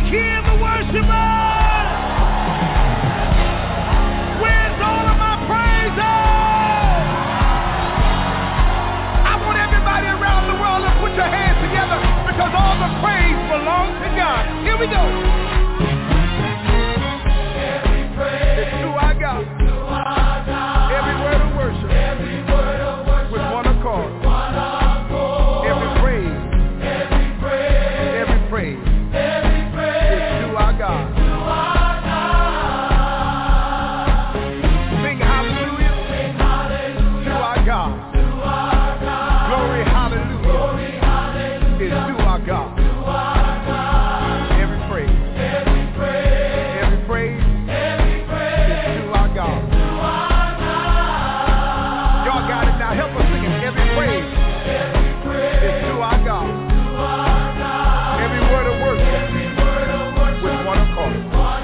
hear the worshipers? Where's all of my praises? I want everybody around the world to put your hands together because all the praise belongs to God. Here we go. Every praise is to our God. Every word of worship. With one accord. Every praise. Every praise. Is to our God. Sing hallelujah. To our God. Glory hallelujah. Is to our God. Every praise. Every praise. Is to our God. Y'all got it now. Help us sing it. Every praise is to our God. Every word of worship with one accord.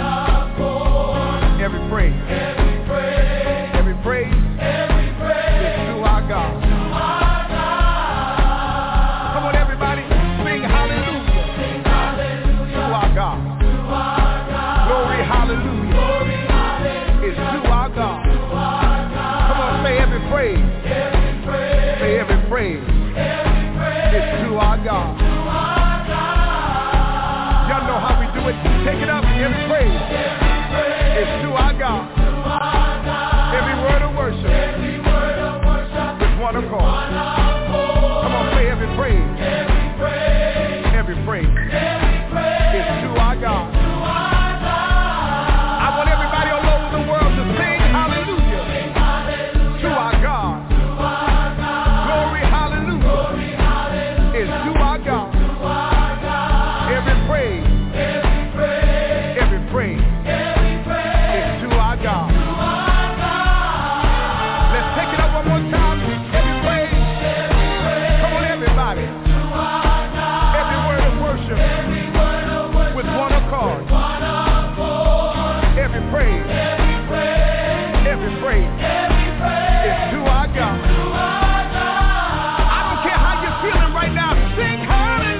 Every praise. Every praise is to our God. Come on, everybody. Sing hallelujah to our God. Glory hallelujah is to our God. Come on, say every praise. Say every praise is to our God. Y'all know how we do it. Take it up. Every praise is to our God. Every word of worship with one accord. Come on, say every praise. Every praise is to our God. I want everybody all over the world to sing hallelujah to our God. Glory hallelujah is to our God. Every praise is to our God. Let's take it up one more time. Every praise. Come on, everybody. Every word of worship with one accord. Every praise is to our God. I don't care how you're feeling right now. Sing hallelujah.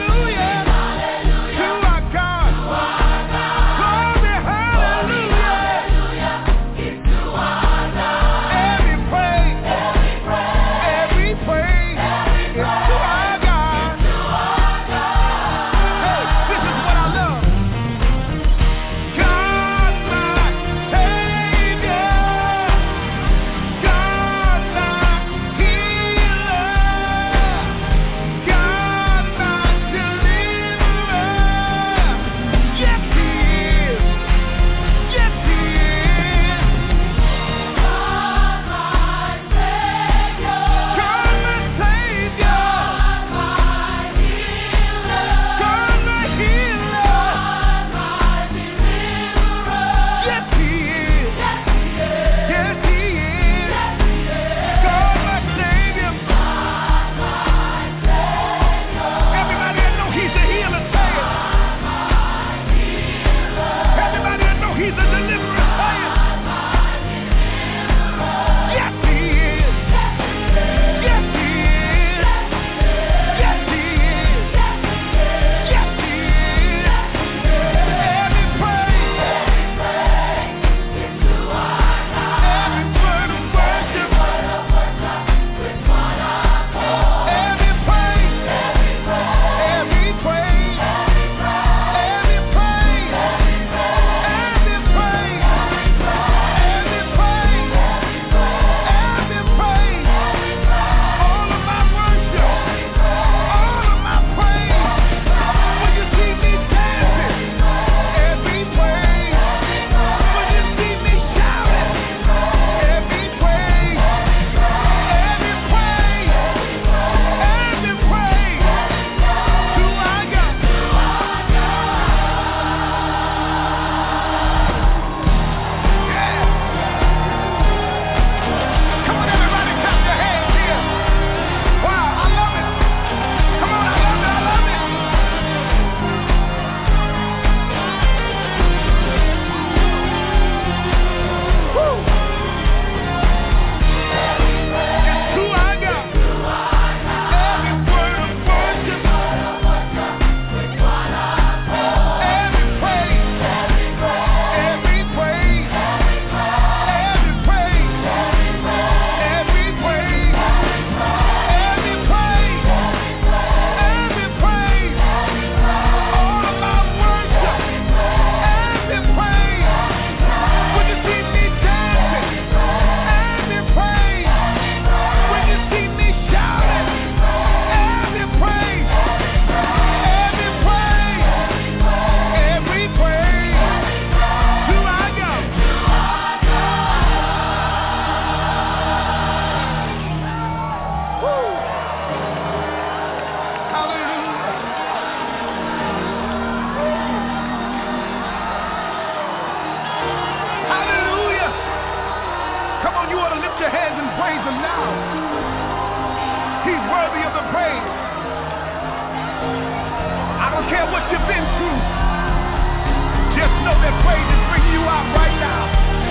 don't care what you've been through. Just know that praise is bringing you out right now.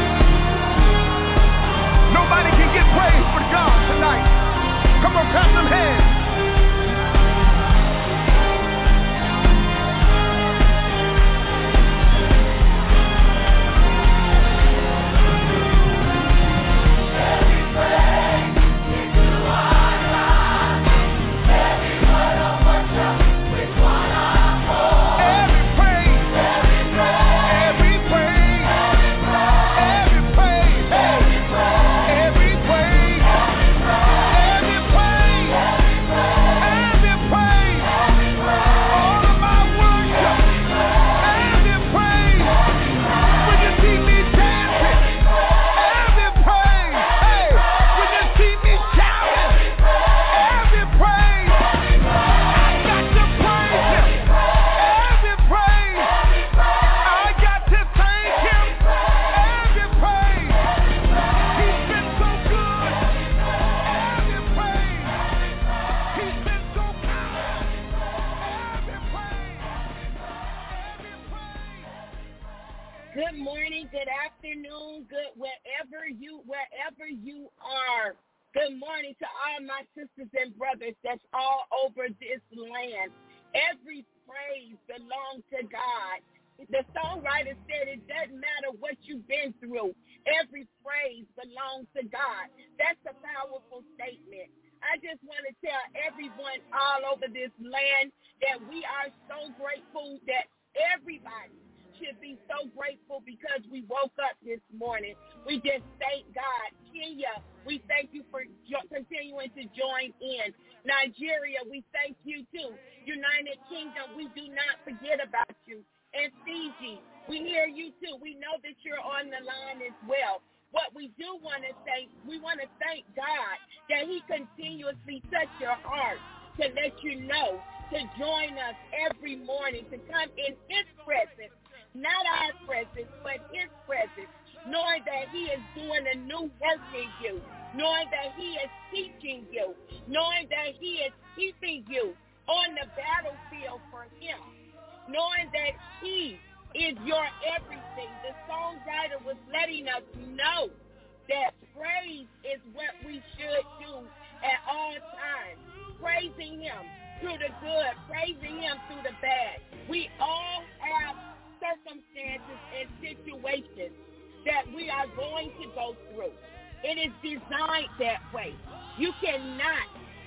Nobody can get praise but God tonight. Come on, clap them hands. Wherever you are. Good morning to all my sisters and brothers that's all over this land. Every praise belongs to God. The songwriter said it doesn't matter what you've been through. Every praise belongs to God. That's a powerful statement. I just want to tell everyone all over this land that we are so grateful that everybody should be so grateful because we woke up this morning. We just thank God. Kenya, we thank you for continuing to join in. Nigeria, we thank you too. United Kingdom, we do not forget about you. And Fiji, we hear you too. We know that you're on the line as well. What we do want to say, we want to thank God that he continuously touch your heart to let you know to join us every morning, to come in his presence. Not our presence, but his presence, knowing that he is doing a new work in you, knowing that he is teaching you, knowing that he is keeping you on the battlefield for him, knowing that he is your everything. The songwriter was letting us know that praise is what we should do at all times, praising him through the good, praising him through the bad. We all have circumstances and situations that we are going to go through. It is designed that way. You cannot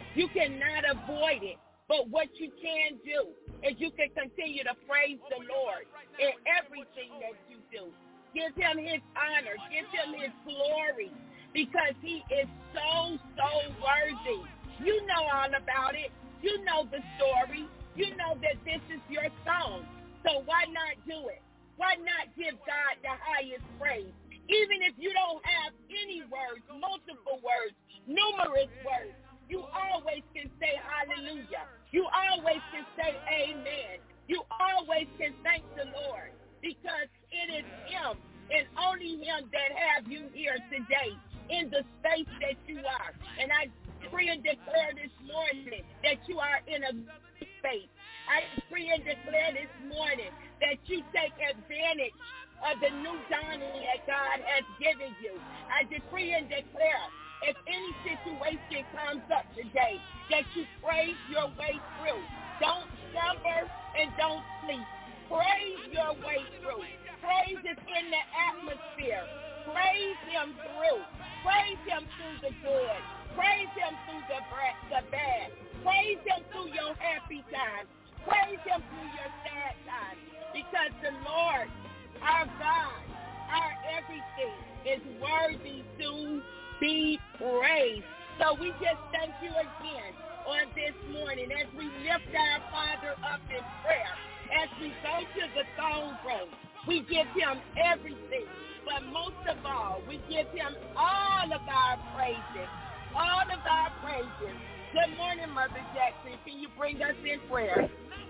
avoid it. But what you can do is you can continue to praise the Lord in everything that you do. Give him his honor. Give him his glory because he is so, so worthy. You know all about it. You know the story. You know that this is your song. So why not do it? Why not give God the highest praise? Even if you don't have any words, multiple words, numerous words, you always can say hallelujah. You always can say amen. You always can thank the Lord because it is him and only him that have you here today in the space that you are. And I decree and declare this morning that you are in a good space. I decree and declare this morning that you take advantage of the new dawning that God has given you. I decree and declare if any situation comes up today, that you praise your way through. Don't slumber and don't sleep. Praise your way through. Praise is in the atmosphere. Praise him through. Praise him through the good. Praise him through the bad. Praise him through your happy times. Praise him through your sad times. Because the Lord, our God, our everything, is worthy to be praised. So we just thank you again on this morning as we lift our Father up in prayer. As we go to the throne room, we give him everything. But most of all, we give him all of our praises. All of our praises. Good morning, Mother Jackson. Can you bring us in prayer?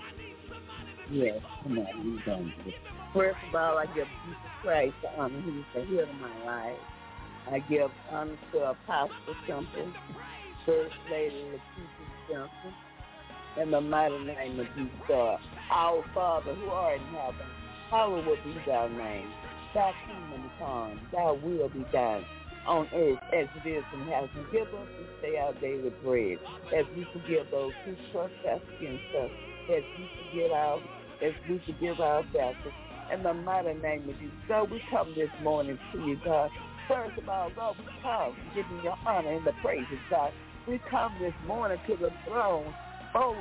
Yes, come on, you done. First of all, I give Jesus Christ the honor. He is the head of my life. I give honor to Apostle Temple, First Lady Lakeisha Johnson, in the mighty name of Jesus God. Our Father who art in heaven, hallowed be thy name. Thy kingdom come, thy will be done on earth as it is in heaven. Give us this day our daily bread, as we forgive those who trespass against us, as we forgive our debtors. In the mighty name of Jesus, God, we come this morning to you, God. First of all, God, we come giving you honor and the praises, God. We come this morning to the throne boldly,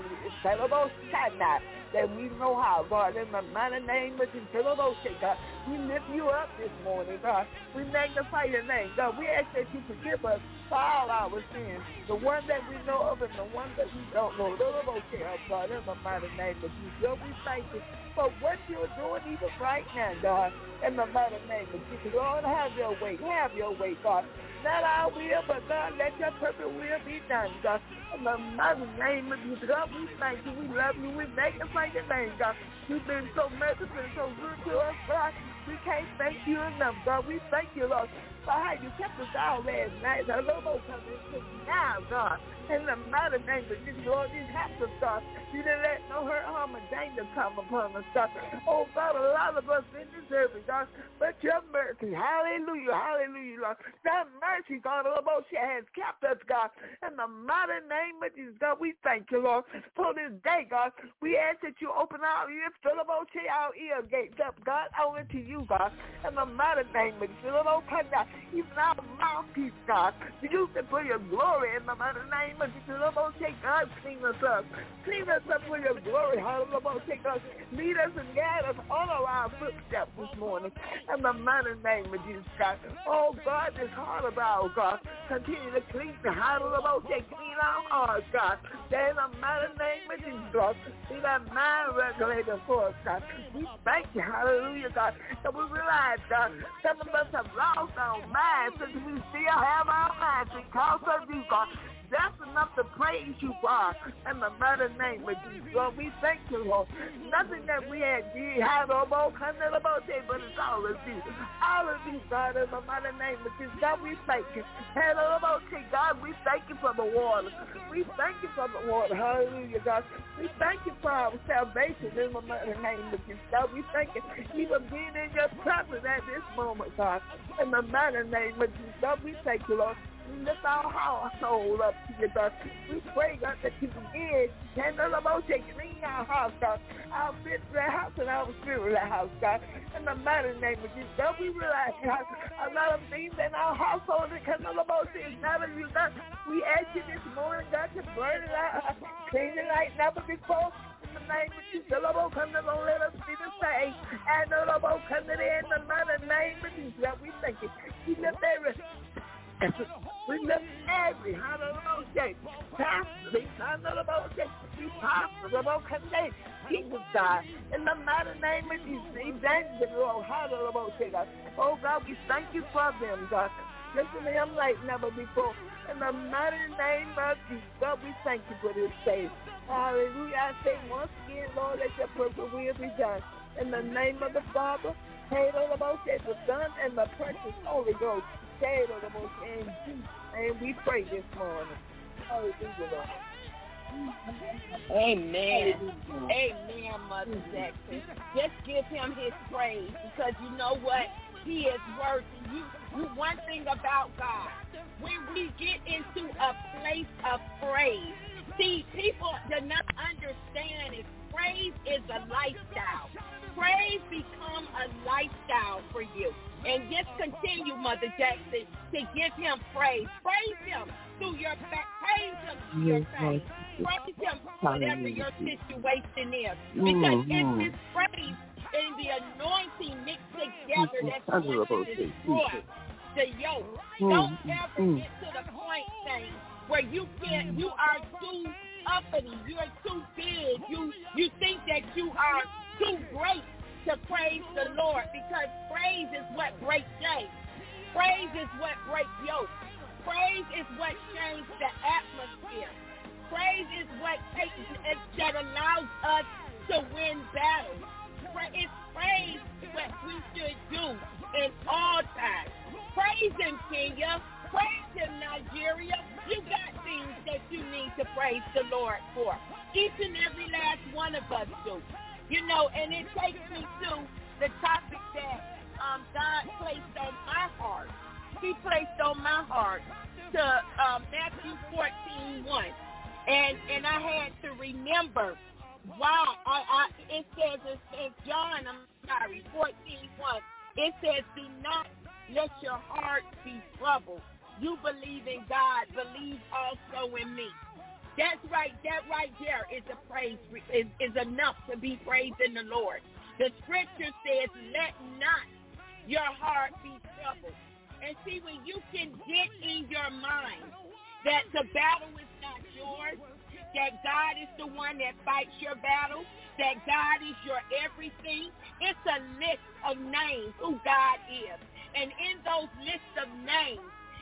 that we know how, God, in the mighty name of Jesus, God, we lift you up this morning, God. We magnify your name, God. We ask that you forgive us for all our sins, the one that we know of and the one that we don't know. God, in the mighty name of Jesus, God, we thank you for what you're doing even right now, God, in the mighty name of Jesus. Lord, have your way, God. Not our will, but God, let your perfect will be done, God. In the mighty name of Jesus, God, we thank you, we love you, we magnify your name, God. You've been so merciful and so good to us, God. We can't thank you enough, God. We thank you, Lord, for how you kept us out last night. The Lord coming to now, God. In the mighty name of Jesus, Lord, you helped us, God. You didn't let no hurt, harm, or danger come upon us, God. Oh, God, a lot of us didn't deserve it, God. But your mercy, hallelujah, hallelujah, Lord. That mercy, God, has kept us, God. In the mighty name of Jesus, God, we thank you, Lord, for this day, God. We ask that you open our ears, our ear gates up, God, only to you, God. In the mighty name of Jesus, even our mouthpiece, God. Use it for your glory in the mighty name of Jesus. God, clean us up. Clean us up for your glory. Hallelujah. God, lead us and guide us all of our footsteps this morning. In the mighty name of Jesus, God. Oh, God, this heart of ours, God, continue to clean the hallelujah. Clean our hearts, God. That in the mighty name of Jesus, God, be that mind regulator for us, God. We thank you, hallelujah, God. And we realize, God, some of us have lost our minds, since we still have our minds because of you, God. That's enough to praise you, God, in the mighty name of Jesus. Lord, we thank you, Lord. Nothing that we had but it's all of you. All of you, God, in the mighty name of Jesus. God, we thank you. God, we thank you for the water. We thank you for the water. Hallelujah, God. We thank you for our salvation in the mighty name of Jesus. God, we thank you even being in your presence at this moment, God, in the mighty name of Jesus. God, we thank you, Lord. We lift our household up to you, God. We pray, God, that you begin to clean our house, God, our physical house and our spiritual house, God. In the mighty name of Jesus, God, we realize, God, a lot of things in our household that come on is not of you, God. We ask you this morning, God, to burn it out, clean it like never before. In the name of Jesus, Lord, come to let us be the same. And Lord, come to in the mighty name of Jesus, God, we thank you. We lift we lift every hallelujah. Pastor, Jesus, God, in the mighty name of Jesus, evangelist, Lord, hallelujah. Oh, God, we thank you for them, God. Listen to him like never before. In the mighty name of Jesus, God, we thank you for this day. Hallelujah. I say once again, Lord, let your perfect will be done. In the name of the Father, the Son, and the precious Holy Ghost. In Jesus' name we pray this morning. Hallelujah, Lord. Amen. Amen, Mother Jackson. Just give him his praise, because you know what? He is worthy. You one thing about God, when we get into a place of praise, see, people do not understand it. Praise is a lifestyle. Praise become a lifestyle for you. And just continue, Mother Jackson, to give him praise. Praise him through your back. Praise him through your pain. Praise him whatever your situation is. Because it's his praise and the anointing mixed together that's going to destroy the yoke. Don't ever get to the point, Saint, where you are too uppity, you're too big, you think that you are too great to praise the Lord, because praise is what breaks chains. Praise is what breaks yokes. Praise is what changes the atmosphere. Praise is what that allows us to win battles. It's praise what we should do in all times. Praise him, Kenya. Praise him, Nigeria. You got things that you need to to praise the Lord for. Each and every last one of us do. You know, and it takes me to the topic that God placed on my heart. He placed on my heart to Matthew 14:1. And I had to remember, wow, it says in John, 14:1, it says, do not let your heart be troubled. You believe in God, believe also in me. That's right. That right there is a praise, is enough to be praised in the Lord. The scripture says, let not your heart be troubled. And see, when you can get in your mind that the battle is not yours, that God is the one that fights your battle, that God is your everything, it's a list of names who God is. And in those lists of names,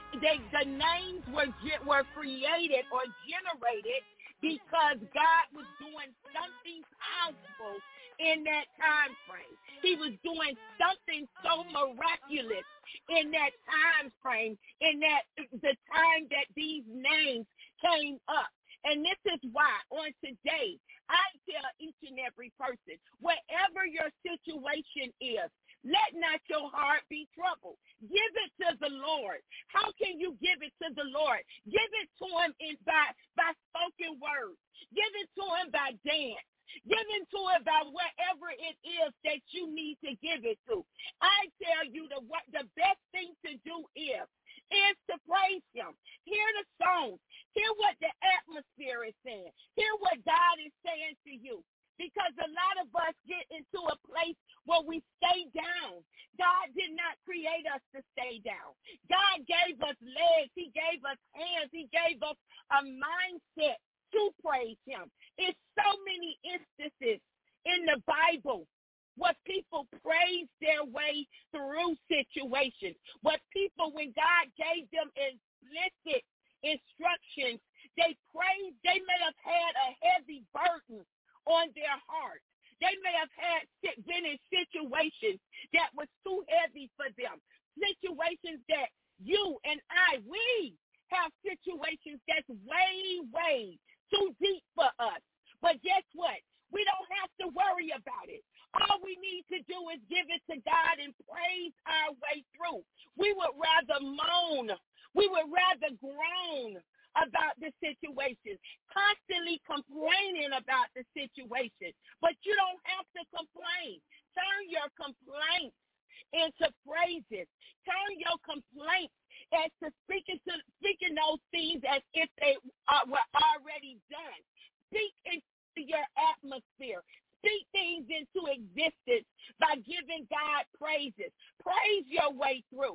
the names were created or generated because God was doing something powerful in that time frame. He was doing something so miraculous in that time frame, in that the time that these names came up. And this is why on today, I tell each and every person, whatever your situation is, let not your heart be troubled. Give it to the Lord. How can you give it to the Lord? Give it to him by spoken words. Give it to him by dance. Give it to him by whatever it is that you need to give it to. I tell you the best thing to do is to praise him. Hear the songs. Hear what the atmosphere is saying. Hear what God is saying to you. Because a lot of us get into a place where we stay down. God did not create us to stay down. God gave us legs. He gave us hands. He gave us a mindset to praise him. It's so many instances in the Bible where people praise their way through situations. Where people, when God gave them explicit instructions, they praised. They may have had a heavy burden on their heart. They may have been in situations that was too heavy for them. Situations that you and we have situations that's way, way too deep for us. But guess what? We don't have to worry about it. All we need to do is give it to God and praise our way through. We would rather moan. We would rather groan about the situation, constantly complaining about the situation. But you don't have to complain. Turn your complaints into praises. Turn your complaints into speaking those things as if they were already done. Speak into your atmosphere. Speak things into existence by giving God praises. Praise your way through.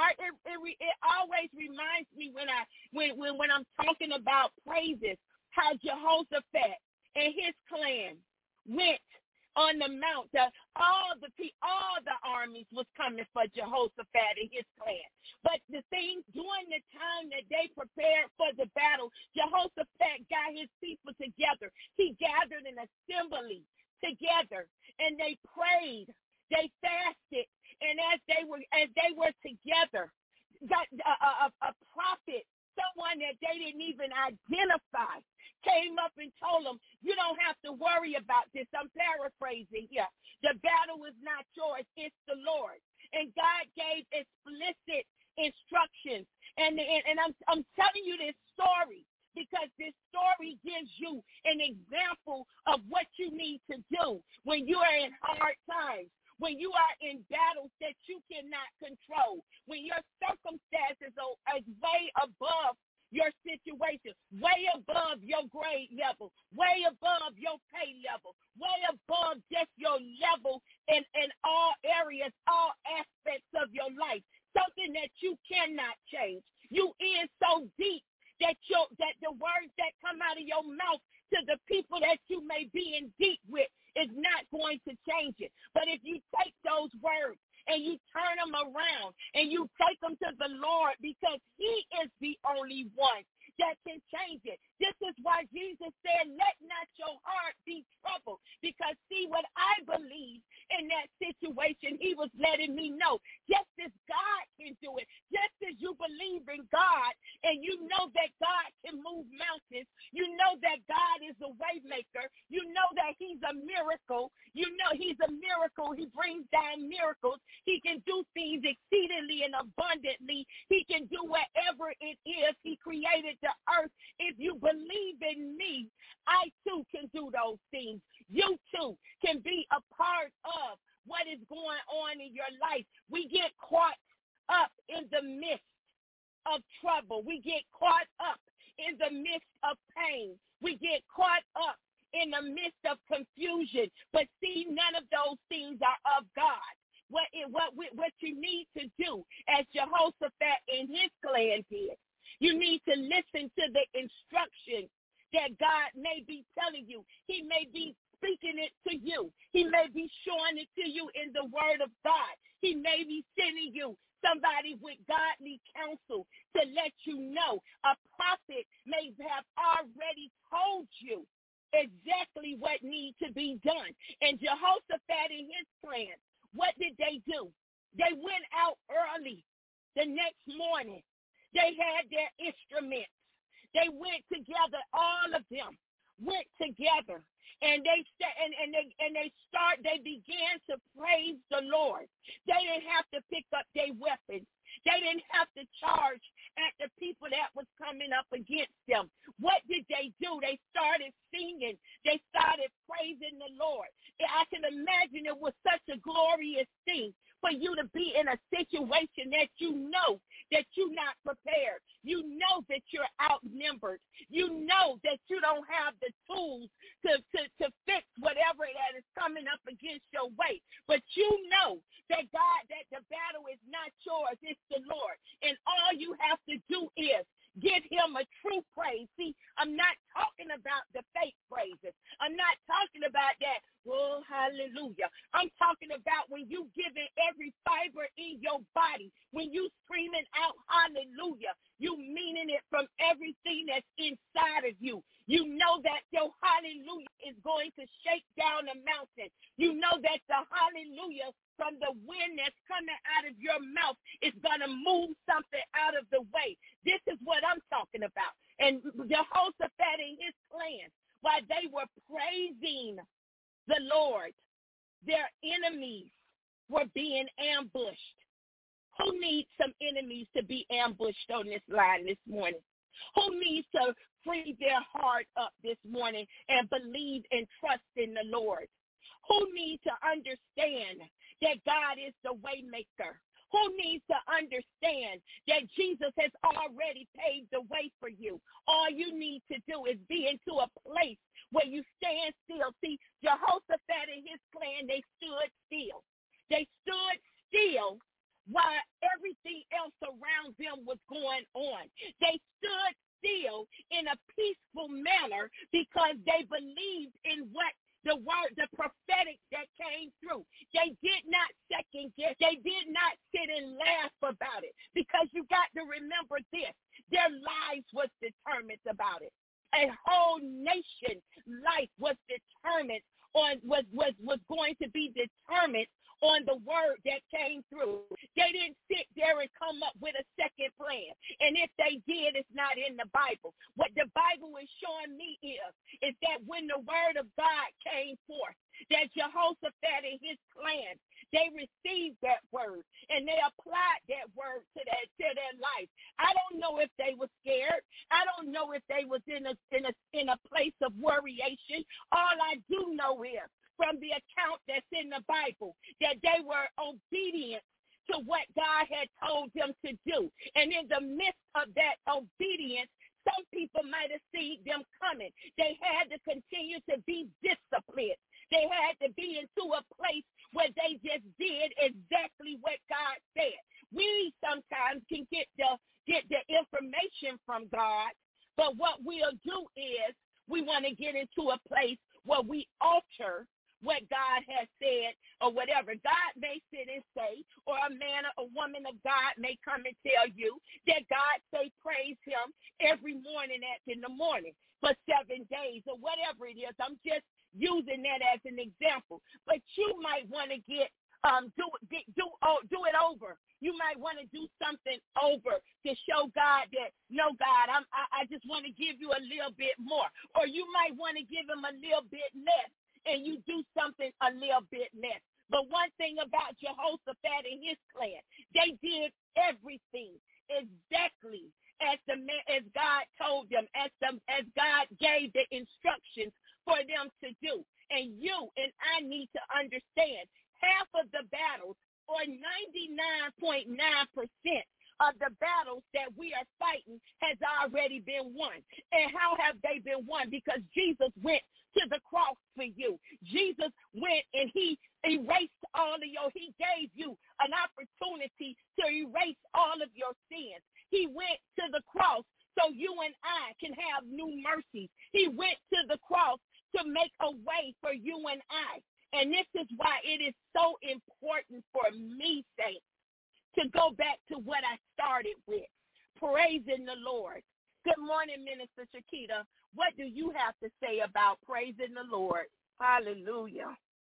It always reminds me when I'm talking about praises, how Jehoshaphat and his clan went on the mount. All the armies was coming for Jehoshaphat and his clan. But the thing, during the time that they prepared for the battle, Jehoshaphat got his people together. He gathered an assembly together, and they prayed. They fasted, and as they were together, got a prophet, someone that they didn't even identify, came up and told them, you don't have to worry about this. I'm paraphrasing here. The battle is not yours, it's the Lord. And God gave explicit instructions. And I'm telling you this story because this story gives you an example of what you need to do when you are in hard times, when you are in battles that you cannot control, when your circumstances are way above your situation, way above your grade level, way above your pay level, way above just your level in all areas, all aspects of your life, something that you cannot change. You in so deep that the words that come out of your mouth to the people that you may be in deep with is not going to change it. But if you take those words and you turn them around and you take them to the Lord, because he is the only one that can change it. This is why Jesus said, let not your heart be troubled. Because see, what I believe in that situation, he was letting me know, just as God can do it, just as you believe in God and you know that God can move mountains, you know that God is a way maker, you know that he's a miracle, you know he's a miracle, he brings down miracles, he can do things exceedingly and abundantly, he can do whatever it is he created the earth. If you believe in me, I too can do those things. You too can be a part of what is going on in your life. We get caught up in the midst of trouble. We get caught up in the midst of pain. We get caught up in the midst of confusion. But see, none of those things are of God. What you need to do, as Jehoshaphat and his clan did, you need to listen to the instructions that God may be telling you. He may be speaking it to you. He may be showing it to you in the word of God. He may be sending you somebody with godly counsel to let you know. A prophet may have already told you exactly what needs to be done. And Jehoshaphat and his clan, what did they do? They went out early the next morning. They had their instruments. They went together, all of them went together, and they began to praise the Lord. They didn't have to pick up their weapons. They didn't have to charge at the people that was coming up against them. What did they do? They started singing. They started praising the Lord. I can imagine it was such a glorious thing for you to be in a situation that you know that you're not prepared. You know that you're outnumbered. You know that you don't have the tools to fix whatever that is coming up against your way. But you know that God, that the battle is not yours, it's the Lord. And all you have to do is give him a true praise. See, I'm not talking about the fake praises. I'm not talking about that, oh, hallelujah. I'm talking about when you giving every fiber in your body, when you screaming out hallelujah, you meaning it from everything that's inside of you. You know that your hallelujah is going to shake down a mountain. You know that the hallelujah from the wind that's coming out of your mouth is going to move something out of the way. This is what I'm talking about. And Jehoshaphat and his clan, while they were praising the Lord, their enemies were being ambushed. Who needs some enemies to be ambushed on this line this morning? Who needs to free their heart up this morning and believe and trust in the Lord? Who needs to understand that God is the way maker? Who needs to understand that Jesus has already paved the way for you? All you need to do is be into a place where you stand still. See, Jehoshaphat and his clan, they stood still. They stood still while everything else around them was going on. They stood still in a peaceful manner because they believed in what the word, the prophetic that came through. They did not second guess. They did not sit and laugh about it, because you got to remember this. Their lives was determined about it. A whole nation's life was determined on, was going to be determined on the word that came through. They didn't sit there and come up with a second plan. And if they did, it's not in the Bible. What the Bible is showing me is that when the word of God came forth, that Jehoshaphat and his clan, they received that word and they applied that word to their life. I don't know if they were scared. I don't know if they was in a place of worryation. All I do know is, from the account that's in the Bible, that they were obedient to what God had told them to do. And in the midst of that obedience, some people might have seen them coming. They had to continue to be disciplined. They had to be into a place where they just did exactly what God said. We sometimes can get the information from God, but what we'll do is we want to get into a place where we alter what God has said or whatever. God may sit and say, or a man or a woman of God may come and tell you that God say praise him every morning in the morning for 7 days or whatever it is. I'm just using that as an example. But you might want to do it over. You might want to do something over to show God that, no, God, I just want to give you a little bit more. Or you might want to give him a little bit less, and you do something a little bit less. But one thing about Jehoshaphat and his clan, they did everything exactly as God told them, as God gave the instructions for them to do. And you and I need to understand, half of the battles, or 99.9% of the battles that we are fighting has already been won. And how have they been won? Because Jesus went to the cross for you. Jesus went and he erased he gave you an opportunity to erase all of your sins. He went to the cross so you and I can have new mercies. He went to the cross to make a way for you and I. And this is why it is so important for me, saints, to go back to what I started with, praising the Lord. Good morning, Minister Shakita. What do you have to say about praising the Lord? Hallelujah.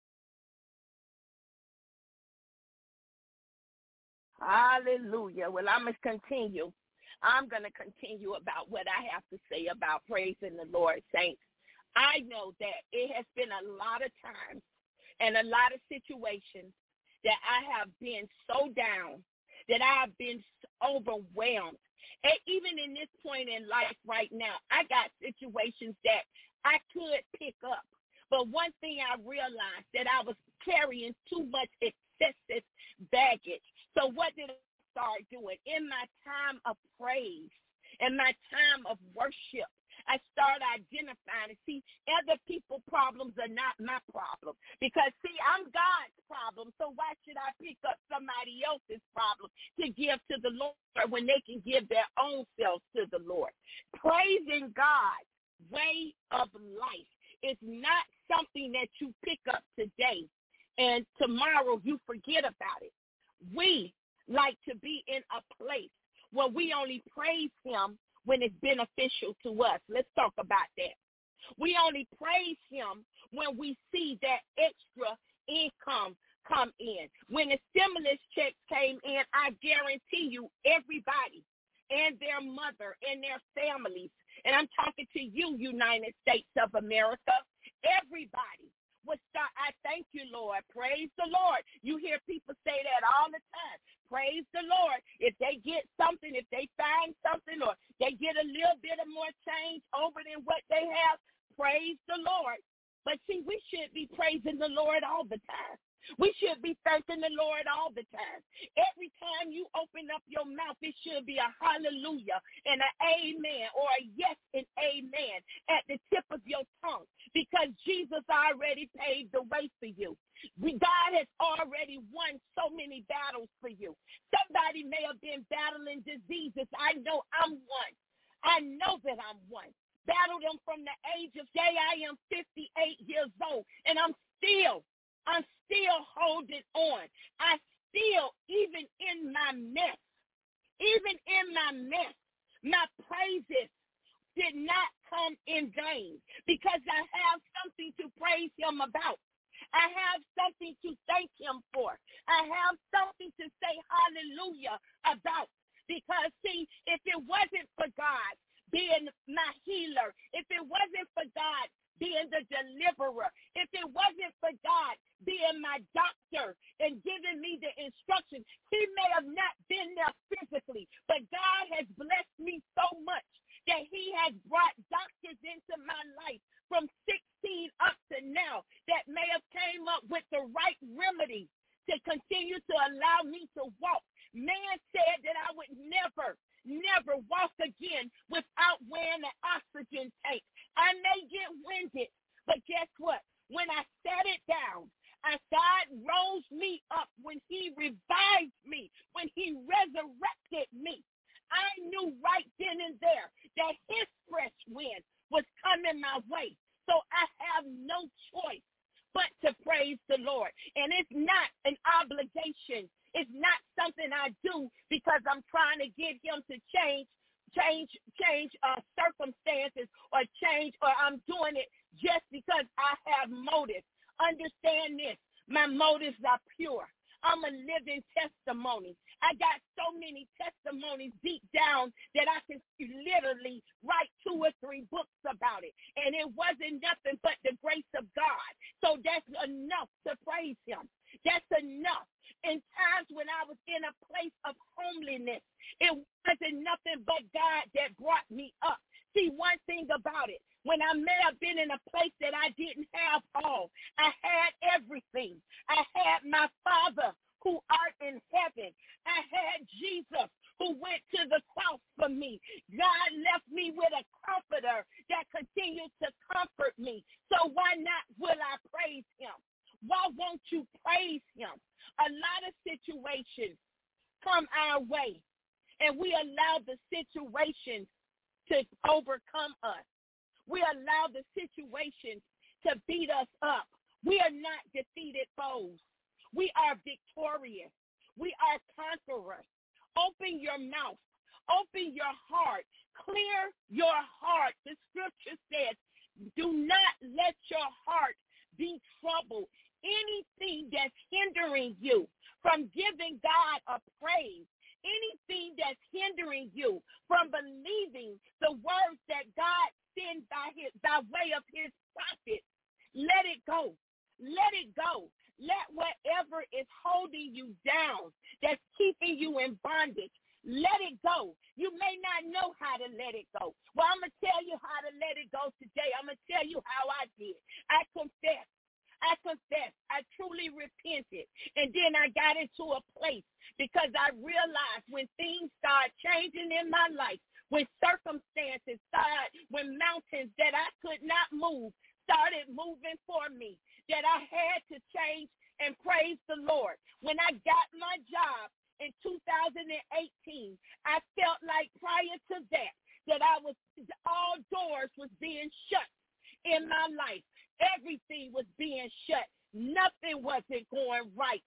Hallelujah. Well, I'm going to continue. I'm going to continue about what I have to say about praising the Lord, saints. I know that it has been a lot of times and a lot of situations that I have been so down, that I have been overwhelmed. And even in this point in life right now, I got situations that I could pick up. But one thing I realized, that I was carrying too much excessive baggage. So what did I start doing? In my time of praise, in my time of worship, I started identifying and see other people's problems are not my problem. Because, see, I'm God's problem, so why should I pick up somebody else's problem to give to the Lord when they can give their own selves to the Lord? Praising God's way of life is not something that you pick up today and tomorrow you forget about it. We like to be in a place where we only praise him when it's beneficial to us. Let's talk about that. We only praise him when we see that extra income come in. When the stimulus checks came in, I guarantee you everybody and their mother and their families, and I'm talking to you, United States of America, everybody would start, I thank you, Lord. Praise the Lord. You hear people say that all the time. Praise the Lord. If they get something, if they find something, or they get a little bit of more change over than what they have, praise the Lord. But see, we should be praising the Lord all the time. We should be thanking the Lord all the time. Every time you open up your mouth, it should be a hallelujah and an amen, or a yes and amen at the tip of your tongue, because Jesus already paved the way for you. God has already won so many battles for you. Somebody may have been battling diseases. I know I'm one. I know that I'm one. Battled them from the age of, I am 58 years old, and I'm still holding on. I still, even in my mess, my praises did not come in vain, because I have something to praise him about. I have something to thank him for. I have something to say hallelujah about. Because, see, if it wasn't for God being my healer, if it wasn't for God being the deliverer, if it wasn't for God being my doctor and giving me the instructions, he may have not been there physically, but God has blessed me so much that he has brought doctors into my life from 16 up to now that may have came up with the right remedy to continue to allow me to walk. Man said that I would never walk again without wearing an oxygen tank. I may get winded, but guess what? When I set it down, God rose me up when he revived me, when he resurrected me. I knew right then and there that his fresh wind was coming my way. So I have no choice but to praise the Lord. And it's not an obligation. It's not something I do because I'm trying to get him to change circumstances or I'm doing it just because I have motives. Understand this. My motives are pure. I'm a living testimony. I got so many testimonies deep down that I can literally write 2 or 3 books about it. And it wasn't nothing but the grace of God. So that's enough to praise him. That's enough. In times when I was in a place of homeliness, it wasn't nothing but God that brought me up. See, one thing about it, when I may have been in a place that I didn't have all, I had everything. I had my Father who art in heaven. I had Jesus who went to the cross for me. God left me with a comforter that continues to comfort me. So why not will I praise him? Why won't you praise him? A lot of situations come our way, and we allow the situations to overcome us. We allow the situations to beat us up. We are not defeated foes. We are victorious. We are conquerors. Open your mouth. Open your heart. Clear your heart. The scripture says, do not let your heart be troubled. Anything that's hindering you from giving God a praise, anything that's hindering you from believing the words that God sends by way of his prophet, let it go. Let it go. Let whatever is holding you down, that's keeping you in bondage, let it go. You may not know how to let it go. Well, I'm going to tell you how to let it go today. I'm going to tell you how I did. I confessed. I truly repented. And then I got into a place because I realized when things start changing in my life, when circumstances when mountains that I could not move started moving for me, that I had to change and praise the Lord. When I got my job in 2018, I felt like prior to that all doors was being shut in my life. Everything was being shut. Nothing wasn't going right.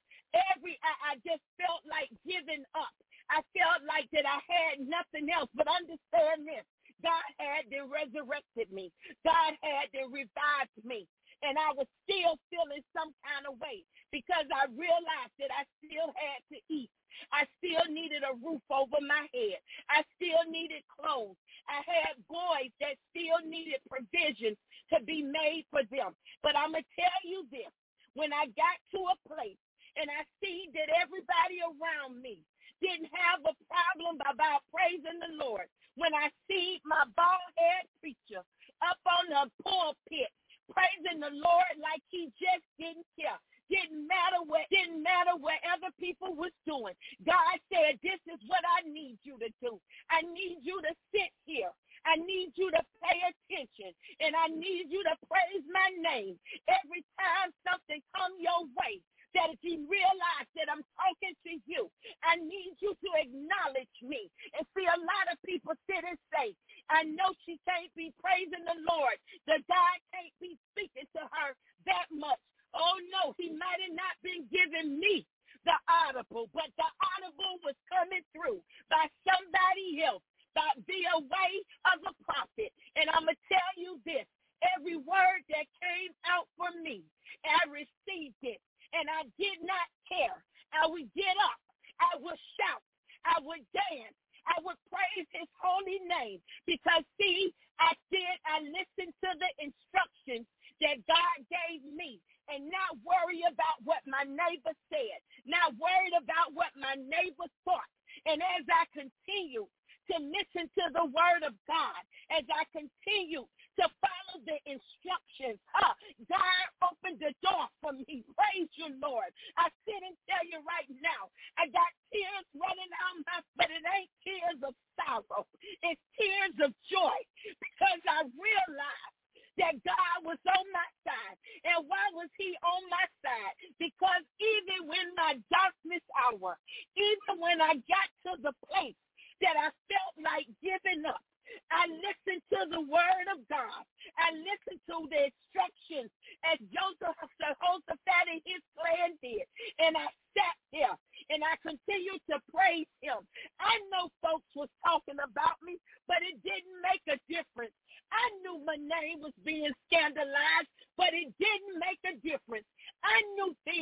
I just felt like giving up. I felt like that I had nothing else. But understand this. God had to resurrected me. God had to revived me. And I was still feeling some kind of way because I realized that I still had to eat. I still needed a roof over my head. I still needed clothes. I had boys that still needed provisions to be made for them. But I'm going to tell you this. When I got to a place and I see that everybody around me didn't have a problem about praising the Lord, when I see my bald-head preacher up on the pulpit praising the Lord like he just didn't care, didn't matter what other people was doing, God said, this is what I need you to do. I need you to sit here. I need you to pay attention, and I need you to praise my name every time something comes your way. That if you realize that I'm talking to you, I need you to acknowledge me. And see, a lot of people sit and say, I know she can't be praising the Lord. The God can't be speaking to her that much. Oh, no, he might have not been giving me the audible, but the audible was coming through by somebody else, via way of a prophet. And I'm going to tell you this. Every word that came out from me, I received it. And I did not care. I would get up. I would shout. I would dance. I would praise his holy name. Because, see, I listened to the instructions that God gave me and not worry about what my neighbor said, not worried about what my neighbor thought. And as I continue to listen to the word of God, as I continue to follow the instructions, God opened the door for me. Praise you, Lord. I sit and tell you right now, I got tears running out my, but it ain't tears of sorrow. It's tears of joy because I realized that God was on my side. And why was he on my side? Because even when my darkness hour, even when I got to the place that I felt like giving up, I listened to the word of God. I listened to the instructions as Jehoshaphat and his clan did. And I sat there and I continued to praise him. I know folks was talking about me, but it didn't make a difference. I knew my name was being scandalized.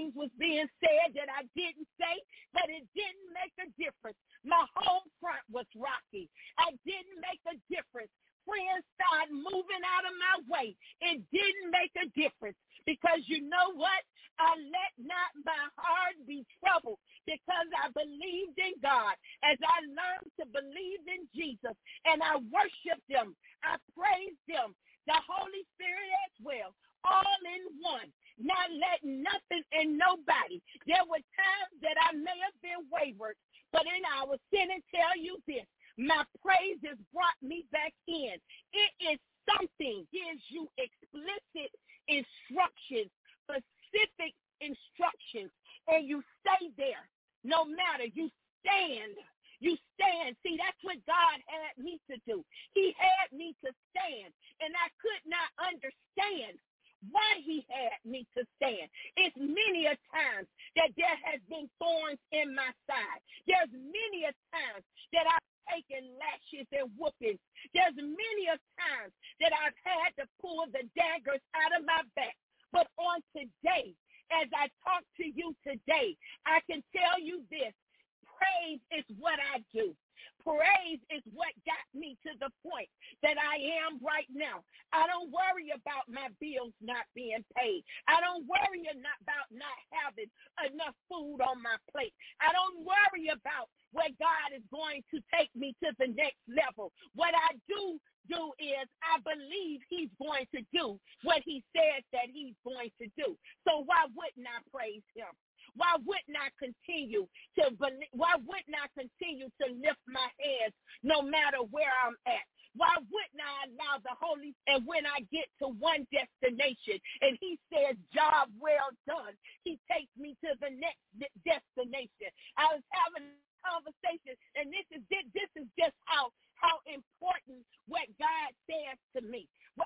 things was being said that I didn't say, but it didn't make a difference. My home front was rocky. I didn't make a difference. Friends started moving out of my way. It didn't make a difference because you know what? I let not my heart be troubled because I believed in God. As I learned to believe in Jesus and I worshiped him, I praised him, the Holy Spirit as well, all in one, not letting nothing and nobody. There were times that I may have been wayward, but then I will sit and tell you this. My praises brought me back in. It is something, gives you explicit instructions, specific instructions, and you stay there. No matter, you stand. You stand. See, that's what God had me to do. He had me to stand, and I could not understand why he had me to stand. It's many a times that there has been thorns in my side. There's many a times that I've taken lashes and whoopings. There's many a times that I've had to pull the daggers out of my back. But on today, as I talk to you today, I can tell you this. Praise is what I do. Praise is what got me to the point that I am right now. I don't worry about my bills not being paid. I don't worry about not having enough food on my plate. I don't worry about where God is going to take me to the next level. What I do is I believe he's going to do what he says that he's going to do. So why wouldn't I praise him? Why wouldn't I continue to believe? Why wouldn't I continue to lift my hands no matter where I'm at? Why wouldn't I allow the Holy, and when I get to one destination and he says, job well done, he takes me to the next destination. I was having a conversation, and this is just how important what God says to me. Well,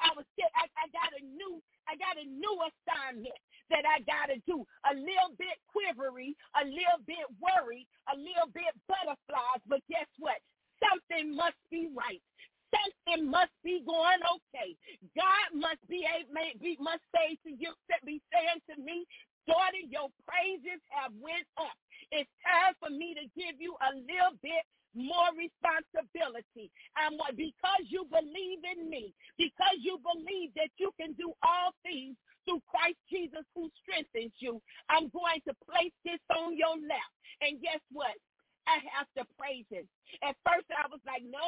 I got a new assignment that I got to do. A little bit quivery, a little bit worried, a little bit butterflies, but guess what? Something must be right. Something must be going okay. God must be saying to me, daughter, your praises have went up. It's time for me to give you a little bit more responsibility. Because you believe in me, because you believe that you can do all things through Christ Jesus who strengthens you, I'm going to place this on your lap. And guess what? I have to praise him. At first I was like, no.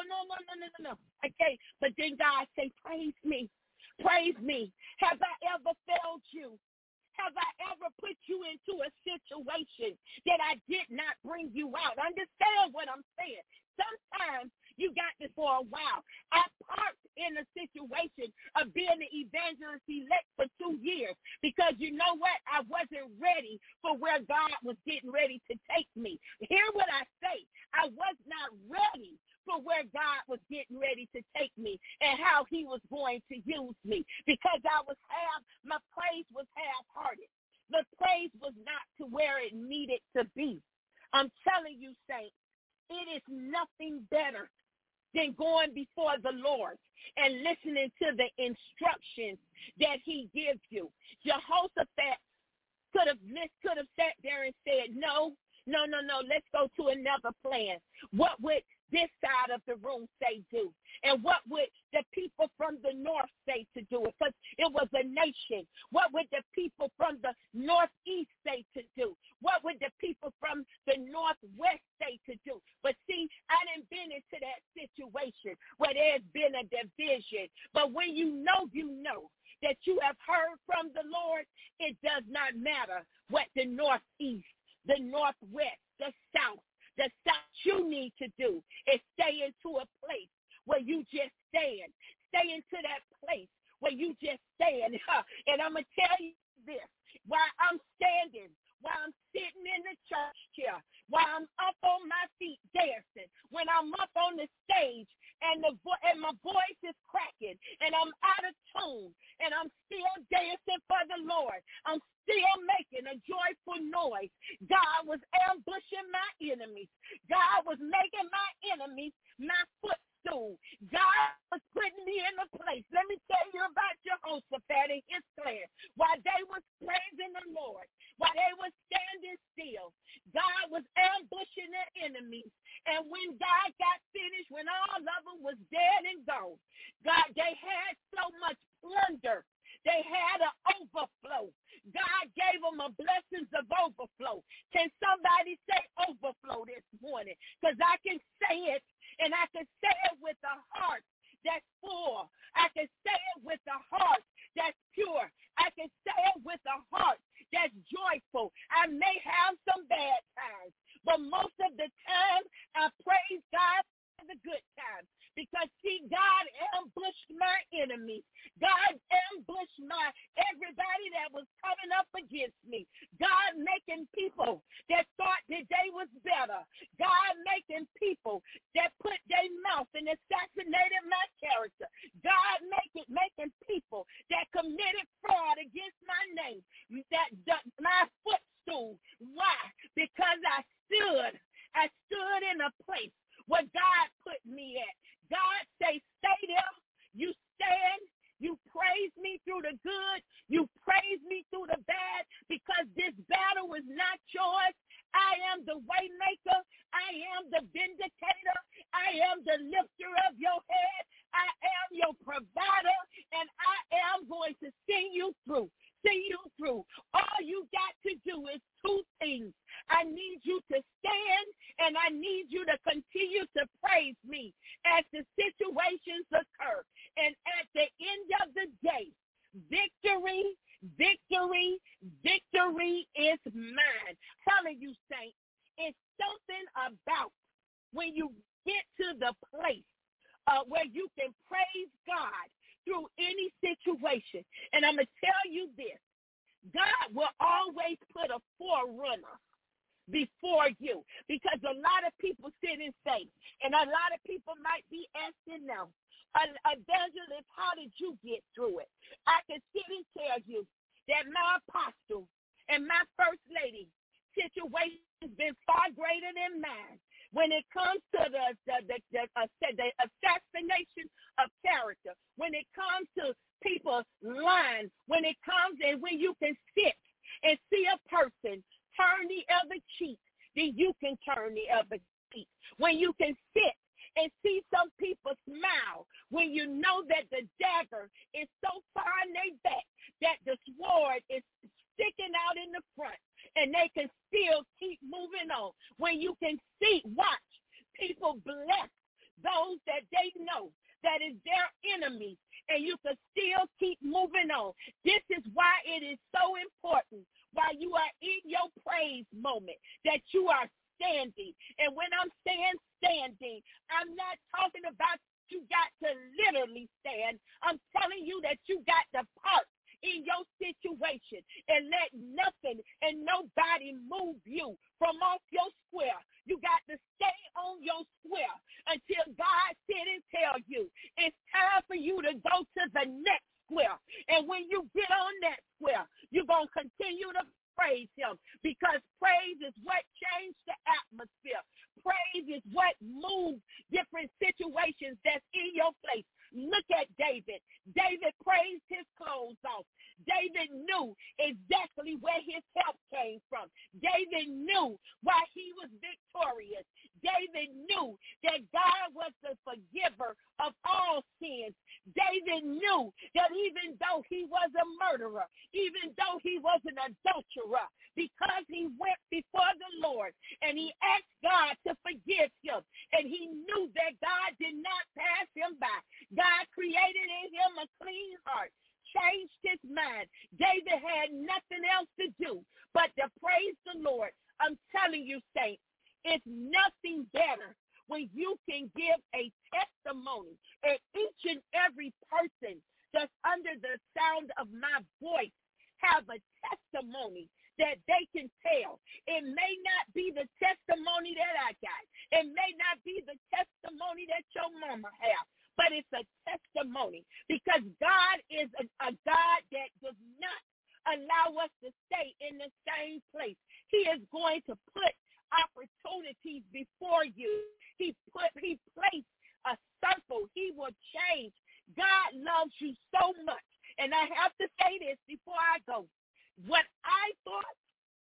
Okay, but then God said, praise me. Praise me. Have I ever failed you? Have I ever put you into a situation that I did not bring you out? Understand what I'm saying. Sometimes you got this for a while. I parked in a situation of being the evangelist elect for 2 years because you know what? I wasn't ready for where God was getting ready to take me. Hear what I say. I was not ready for where God was getting ready to take me and how he was going to use me because my praise was half-hearted. The praise was not to where it needed to be. I'm telling you, saints, it is nothing better than going before the Lord and listening to the instructions that he gives you. Jehoshaphat could have sat there and said, no, let's go to another plan. What would this side of the room say do? And what would the people from the north say to do it? Because it was a nation. What would the people from the northeast say to do? What would the people from the northwest say to do? But see, I done been into that situation where there's been a division. But when you know that you have heard from the Lord, it does not matter what the northeast, the northwest, the south you need to do is stay into a place where you just stand. Stay into that place where you just stand. And I'm going to tell you this. While I'm standing, while I'm sitting in the church chair, while I'm up on my feet dancing, when I'm up on the stage and my voice is cracking and I'm out of tune and I'm still dancing for the Lord, I'm still making a joyful noise. God was ambushing my enemies. God was making my enemies my footstool. God was putting me in a place. Let me tell you about Jehoshaphat and his plan. While they was praising the Lord, while they was still. God was ambushing their enemies. And when God got finished, when all of them was dead and gone, God, they had so much plunder. They had an overflow. God gave them a blessings of overflow. Can somebody say overflow this morning? Because I can say it, and I can say it with a heart that's full. I can say it with a heart that's pure. I can say it with a heart that's joyful. I may have some bad times, but most of the time I praise God for the good times. Because, see, God ambushed my enemies. God ambushed everybody that was coming up against me. God making people that thought that they was better. God making people that put their mouth and assassinated my character. God making people that committed fraud against my name. My footstool. Why? Because I stood in a place where God put me at. God say, stay there. You stand. You praise me through the good. You praise me through the bad, because this battle is not yours. I am the way maker. I am the vindicator. I am the lifter of your head. I am your provider, and I am going to see you through. All you got to do is two things. I need you to stand, and I need you to continue to praise me as the situations occur. And at the end of the day, victory is mine. I'm telling you, saints, it's something about when you get to the place where you can praise God through any situation. And I'm going to tell you this. God will always put a forerunner before you, because a lot of people sit and say, and a lot of people might be asking now, Evangelist, how did you get through it? I can sit and tell you that my apostle and my first lady situation has been far greater than mine. When it comes to the assassination of character, when it comes to people lying, when it comes and when you can sit and see a person turn the other cheek, then you can turn the other cheek. When you can sit and see some people smile, when you know that the dagger is so far in their back that the sword is sticking out in the front, and they can still keep moving on. When you can see, watch, people bless those that they know that is their enemies, and you can still keep moving on. This is why it is so important while you are in your praise moment that you are standing. And when I'm saying standing, I'm not talking about you got to literally stand. I'm telling you that you got to park in your situation and let nothing and nobody move you from off your square. You got to stay on your square until God sit and tell you it's time for you to go to the next square. And when you get on that square, you're going to continue to praise him, because praise is what changed the atmosphere. Praise is what moves different situations that's in your place. Look at David. David praised his clothes off. David knew exactly where his help came from. David knew why he was victorious. David knew that God was the forgiver of all sins. David knew that even though he was a murderer, even though he was an adulterer, because he went before the Lord and he asked God to forgive him, and he knew that God did not pass him by. God created in him a clean heart, changed his mind. David had nothing else to do but to praise the Lord. I'm telling you, saints, it's nothing better when you can give a testimony, and each and every person that's under the sound of my voice have a testimony that they can tell. It may not be the testimony that I got. It may not be the testimony that your mama have, but it's a testimony, because God is a God that does not allow us to stay in the same place. He is going to put opportunities before you. He placed a circle. He will change. God loves you so much. And I have to say this before I go. What I thought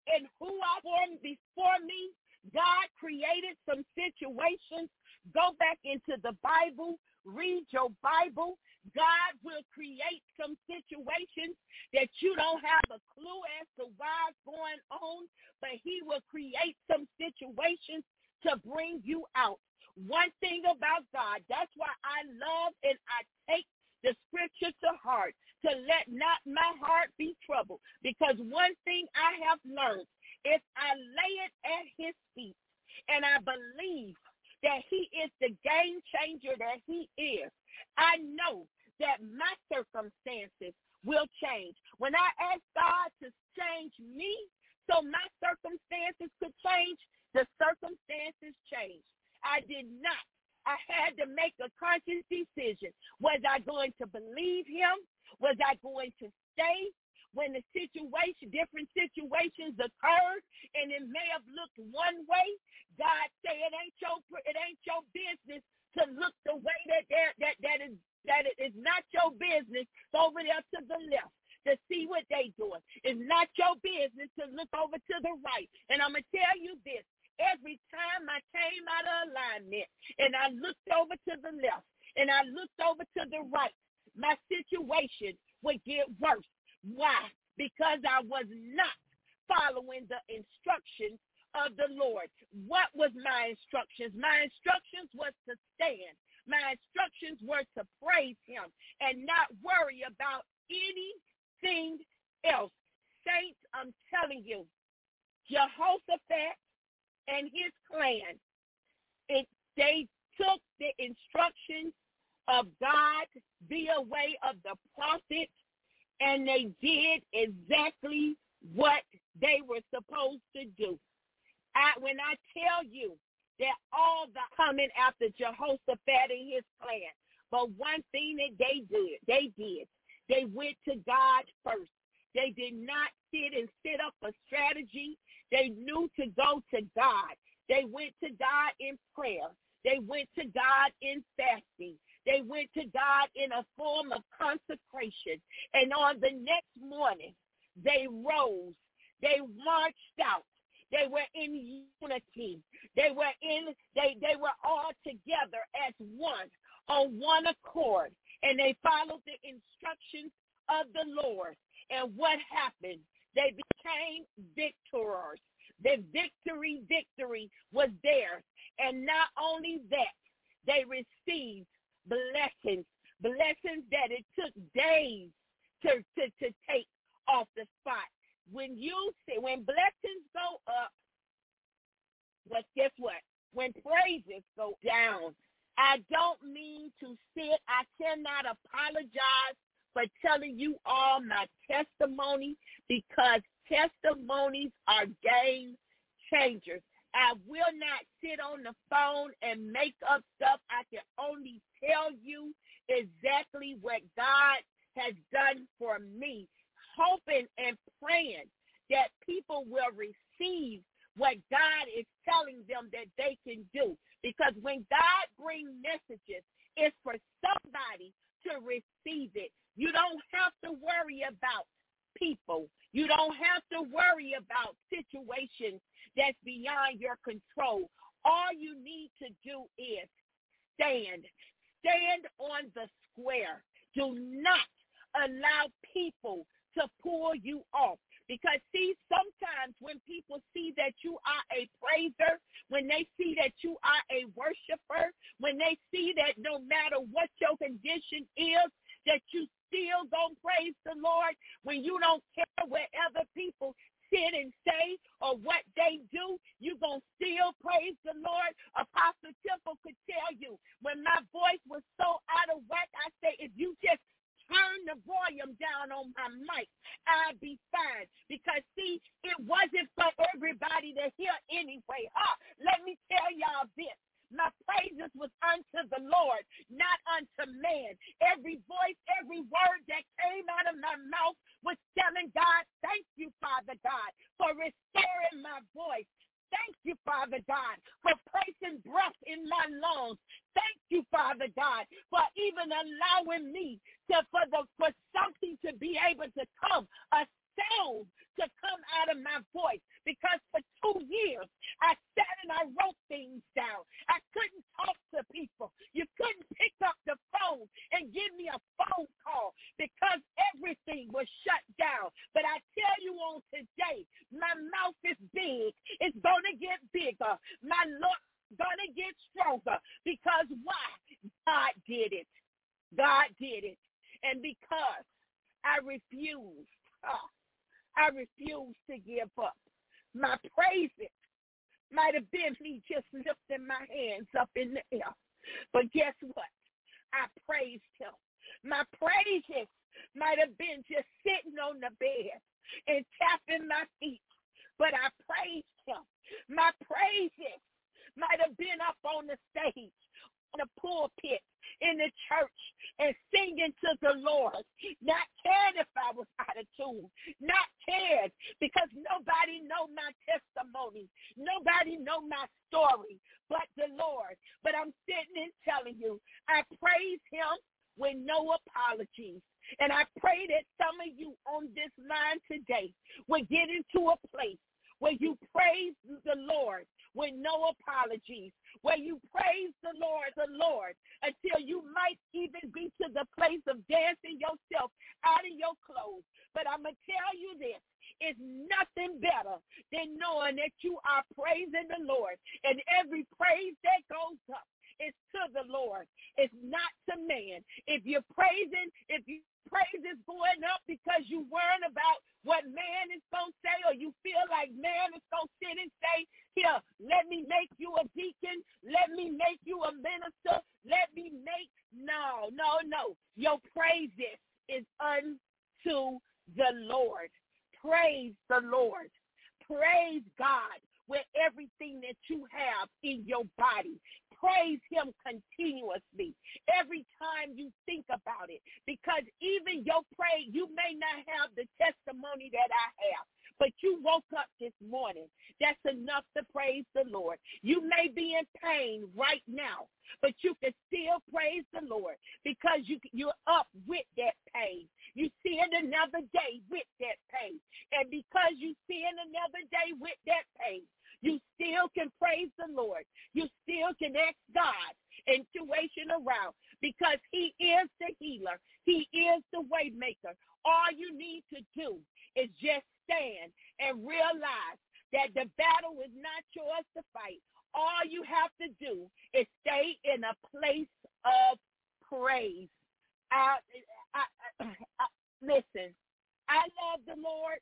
and who I formed before me. God created some situations. Go back into the Bible, read your Bible. God will create some situations that you don't have a clue as to what's going on, but he will create some situations to bring you out. One thing about God, that's why I love and I take the scripture to heart, to let not my heart be troubled. Because one thing I have learned, if I lay it at his feet and I believe that he is the game changer that he is, I know that my circumstances will change. When I ask God to change me so my circumstances could change, the circumstances changed. I did not. I had to make a conscious decision. Was I going to believe him? Was I going to stay? When the situation, different situations occurred, and it may have looked one way, God said it ain't your business to look the way that it is not your business over there to the left to see what they doing. It's not your business to look over to the right. And I'm gonna tell you this: every time I came out of alignment and I looked over to the left and I looked over to the right, my situation would get worse. Why? Because I was not following the instructions of the Lord. What was my instructions? My instructions was to stand. My instructions were to praise him and not worry about anything else. Saints, I'm telling you, Jehoshaphat and his clan, they took the instructions of God via way of the prophet, and they did exactly what they were supposed to do. When I tell you that all the coming after Jehoshaphat and his clan, but one thing that they did, they went to God first. They did not sit up a strategy. They knew to go to God. They went to God in prayer. They went to God in fasting. They went to God in a form of consecration. And on the next morning, they rose. They marched out. They were in unity. They were all together as one, on one accord. And they followed the instructions of the Lord. And what happened? They became victors. The victory was theirs. And not only that, they received blessings that it took days to take off the spot. When blessings go up, but guess what? When praises go down, I don't mean to sit. I cannot apologize for telling you all my testimony, because testimonies are game changers. I will not sit on the phone and make up stuff. I can only tell you exactly what God has done for me, hoping and praying that people will receive what God is telling them that they can do. Because when God brings messages, it's for somebody to receive it. You don't have to worry about people. You don't have to worry about situations that's beyond your control. All you need to do is stand. Stand on the square. Do not allow people to pull you off. Because, see, sometimes when people see that you are a praiser, when they see that you are a worshiper, when they see that no matter what your condition is, that you still gonna praise the Lord, when you don't care what other people sit and say or what they do, you gonna still praise the Lord. Apostle Temple could tell you, when my voice was so out of whack, I say, if you just turn the volume down on my mic, I'd be fine. Because, see, it wasn't for everybody to hear anyway. Let me tell y'all this. My praises was unto the Lord, not unto man. Every voice, every word that came out of my mouth was telling God, thank you, Father God, for restoring my voice. Thank you, Father God, for placing breath in my lungs. Thank you, Father God, for even allowing me for something to be able to come, a sound to come out of my voice, because for 2 years I sat and I wrote things down. I couldn't talk to people. You couldn't pick up the phone and give me a phone call because everything was shut down. But I tell you on today, my mouth is big. It's going to get bigger. My look going to get stronger. Because why? God did it. God did it. And because I refused to give up. My praises might have been me just lifting my hands up in the air. But guess what? I praised him. My praises might have been just sitting on the bed and tapping my feet. But I praised him. My praises might have been up on the stage, on the pulpit, in the church, and singing to the Lord, not cared if I was out of tune, not cared because nobody know my testimony, nobody know my story but the Lord. But I'm sitting and telling you, I praise him with no apologies. And I pray that some of you on this line today will get into a place where you praise the Lord with no apologies, where you praise the Lord, until you might even be to the place of dancing yourself out of your clothes. But I'm going to tell you this, it's nothing better than knowing that you are praising the Lord, and every praise that goes up is to the Lord. It's not to man. If your praise is going up because you worrying about what man is going to say, or you feel like man is going to sit and say, here, let me make you a deacon, let me make you a minister, no. Your praise is unto the Lord. Praise the Lord. Praise God with everything that you have in your body. Praise him continuously every time you think about it, because even your praise, you may not have the testimony that I have, but you woke up this morning. That's enough to praise the Lord. You may be in pain right now, but you can still praise the Lord because you're up with that pain. You see another day with that pain. And because you see another day with that pain, you still can praise the Lord. You still can ask God in situation around, because he is the healer. He is the way maker. All you need to do is just stand and realize that the battle is not yours to fight. All you have to do is stay in a place of praise. Listen, I love the Lord.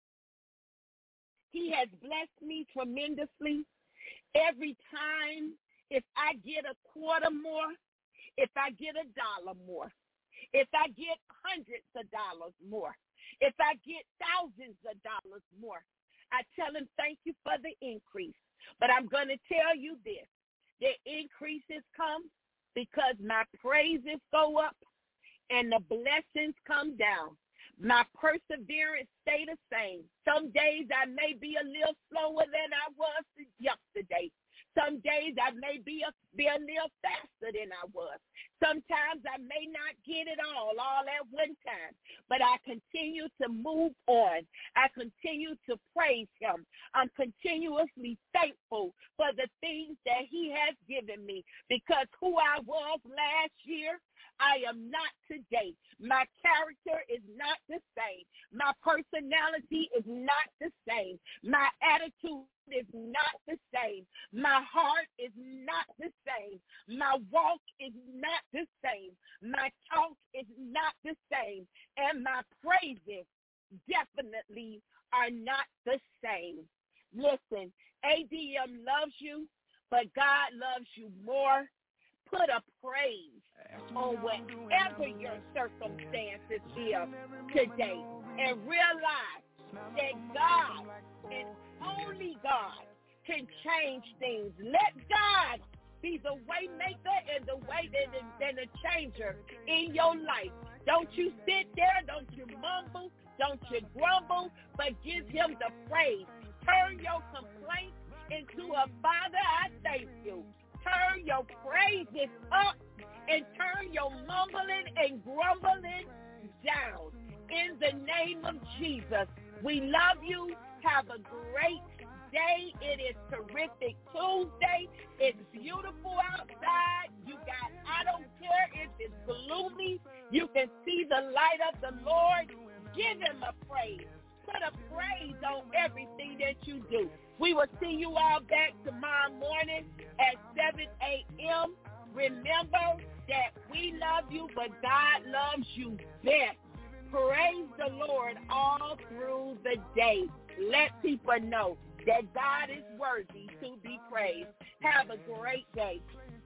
He has blessed me tremendously. Every time, if I get a quarter more, if I get $1 more, if I get hundreds of dollars more, if I get thousands of dollars more, I tell him thank you for the increase. But I'm going to tell you this, the increases come because my praises go up and the blessings come down. My perseverance stay the same. Some days I may be a little slower than I was yesterday. Some days I may be a little faster than I was. Sometimes I may not get it all at one time, but I continue to move on. I continue to praise him. I'm continuously thankful for the things that he has given me, because who I was last year, I am not today. My character is not the same. My personality is not the same. My attitude is not the same. My heart is not the same. My walk is not the same. My talk is not the same. And my praises definitely are not the same. Listen, ADM loves you, but God loves you more. Put a praise on whatever your circumstances is today, and realize that God and only God can change things. Let God be the way maker and the way and the changer in your life. Don't you sit there, don't you mumble, don't you grumble, but give him the praise. Turn your complaints into a Father, I thank you. Turn your praises up and turn your mumbling and grumbling down. in the name of Jesus. We love you. Have a great day. It is terrific Tuesday. It's beautiful outside. I don't care if it's gloomy. You can see the light of the Lord. Give him a praise. Put a praise on everything that you do. We will see you all back tomorrow morning at 7 a.m. Remember that we love you, but God loves you best. Praise the Lord all through the day. Let people know that God is worthy to be praised. Have a great day.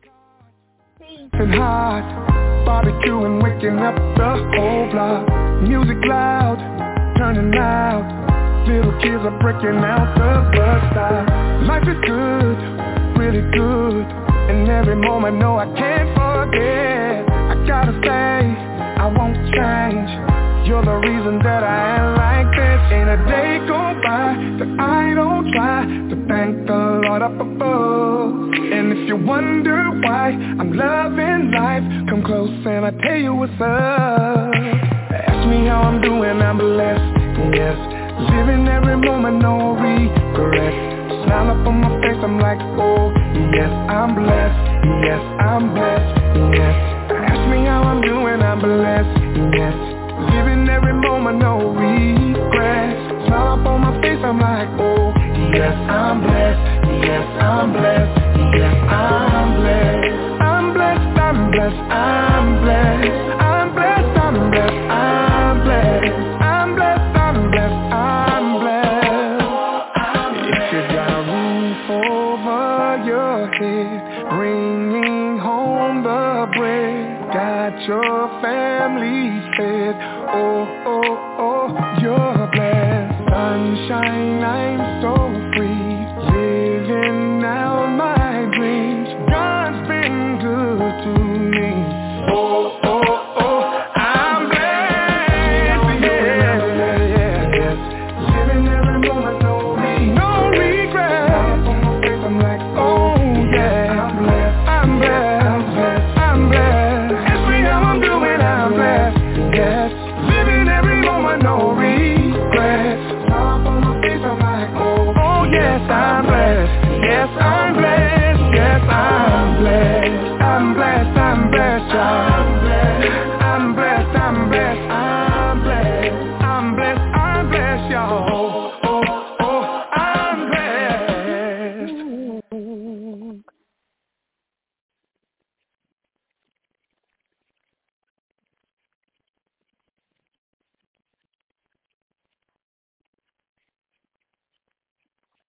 And hot, barbecuing, waking up the whole block. Music loud, turning out. Little kids are breaking out the bus stop. Life is good, really good. And every moment, no, I can't forget. I gotta stay, I won't change. You're the reason that I am like this. Ain't a day go by that I don't try to thank the Lord up above. And if you wonder why I'm loving life, come close and I tell you what's up. Ask me how I'm doing, I'm blessed, yes. Living every moment, no regret. Smile up on my face, I'm like, oh, yes, I'm blessed, yes, I'm blessed, yes. Ask me how I'm doing, I'm blessed, yes. Living every moment, no regret. Smile up on my face, I'm like, oh, yes, I'm blessed, yes, I'm blessed, yes, I'm blessed. I'm blessed, I'm blessed, I'm blessed. I'm blessed, I'm blessed, I'm blessed. I'm blessed, I'm blessed, I'm blessed. If you got a roof over your head, bringing home the bread, got your family fed, oh, oh, oh, you're blessed. Sunshine, I'm so free, living out my dreams. God's been good to me, oh, oh, oh, I'm blessed, yeah. Living every moment, no regret. I'm like, oh, yeah, I'm blessed, I'm blessed, I'm blessed. Ask me how I'm doing, I'm blessed, yes. Living every moment, no regret.